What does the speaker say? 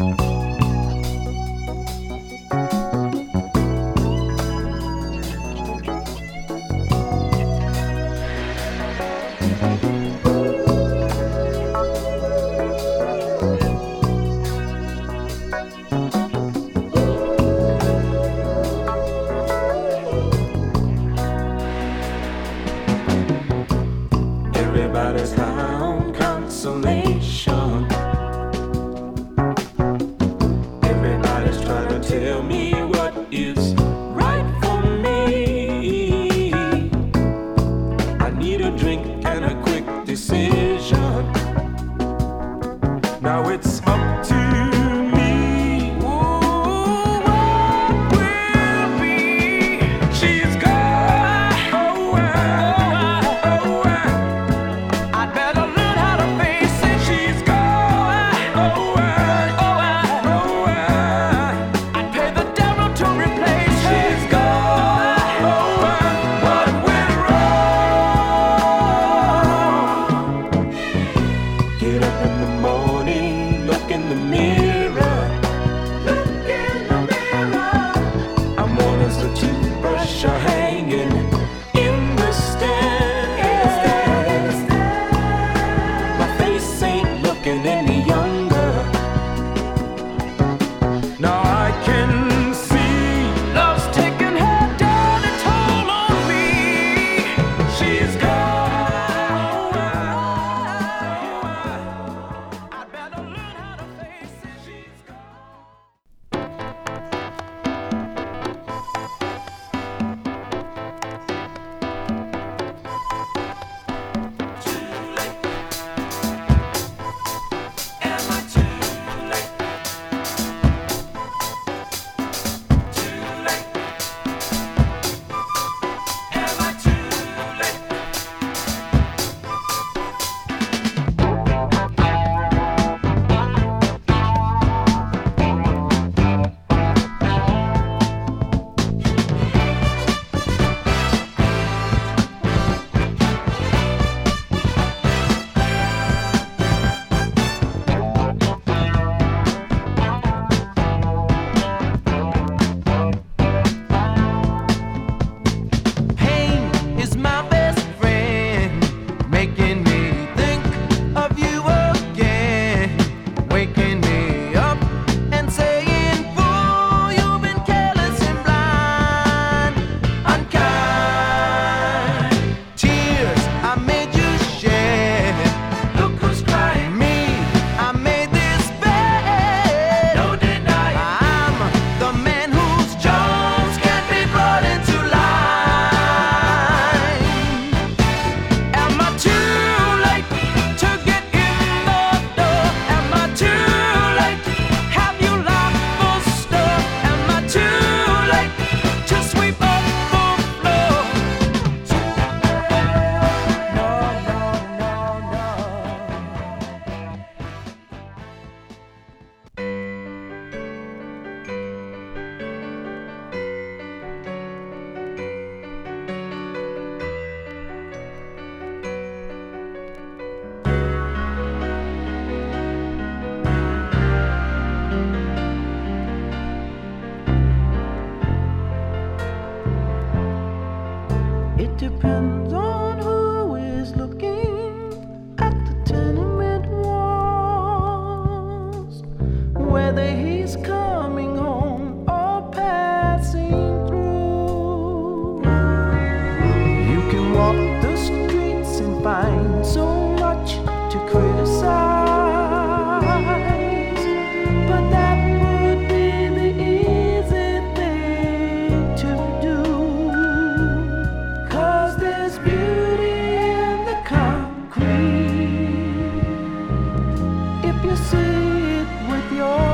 Everybody's high on consolation. Everybody's trying to tell me what is right for me. I need a drink and a quick decision. Now it's up to me. Ooh, what will be? She's gone. Oh, I'd better learn how to face it. She's gone. Oh, I'd pay the devil to replace her. She's gone. Oh, what went wrong? Get up in the morning, look in the mirror. Look in the mirror. I'm on as the toothbrush are hanging in the stand. My face ain't looking any younger. Now I can see love's taking her down and toll on me. She's gone. I'd better learn how to face it. She's gone. Am I too late? Too late. Am I too late? Pain is my best friend, making me think of you again, waking me up and saying, "Fool, you've been careless and blind, unkind." Tears I made you shed. Look who's crying. Me, I made this bed. No denying. I'm the man whose Jones can't be brought into line. Am I too late to get in the door? Am I too late? Have you locked the store? Am I too late to sweep up the floor? No, no, no, no. It depends on who is looking at the tenement walls, whether he's coming home or passing through. You can walk the streets and find so much to criticize, but that would be the easy thing to do. 'Cause there's beauty in the concrete if you see it with your